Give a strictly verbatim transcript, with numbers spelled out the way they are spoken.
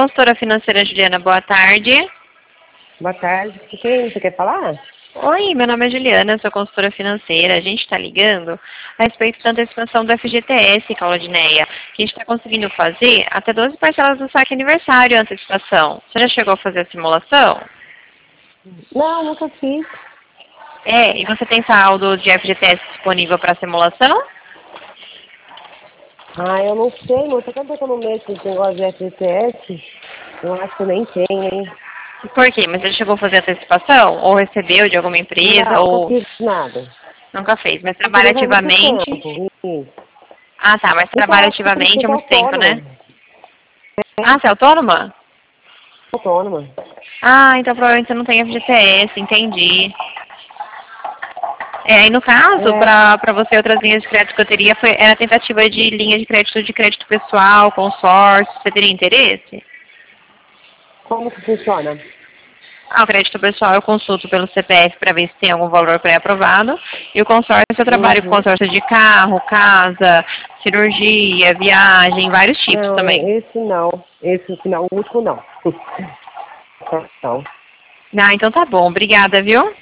consultora financeira Juliana, boa tarde. Boa tarde. Quem você quer falar? Oi, meu nome é Juliana, sou consultora financeira. A gente está ligando a respeito da antecipação do F G T S, Claudineia, que a gente está conseguindo fazer até doze parcelas do saque aniversário a antecipação. Você já chegou a fazer a simulação? Não, nunca fiz. É, e você tem saldo de F G T S disponível para simulação? Ah, eu não sei, moça. Quanto que eu não mexo nesse negócio de F G T S? Eu acho que nem tem, hein? Por quê? Mas você chegou a fazer antecipação? Ou recebeu de alguma empresa? Não, nunca Ou fiz nada. nunca fez? Mas Eu trabalha fiz há muito ativamente? tempo. Isso. Ah, tá. Mas Então, trabalha acho que por isso ativamente que há eu muito sou tempo, né? autônoma. Ah, você é autônoma? Autônoma. Ah, então provavelmente você não tem F G T S, entendi. É, e no caso, É, para você, outras linhas de crédito que eu teria foi, era tentativa de linha de crédito de crédito pessoal, consórcio. Você teria interesse? como que funciona? Ah, o crédito pessoal eu consulto pelo C P F para ver se tem algum valor pré-aprovado. E o consórcio eu trabalho com Uhum. consórcio de carro, casa, cirurgia, viagem, vários tipos Não, também. esse não. Esse final, o último não. Não. Ah, então tá bom. Obrigada, viu?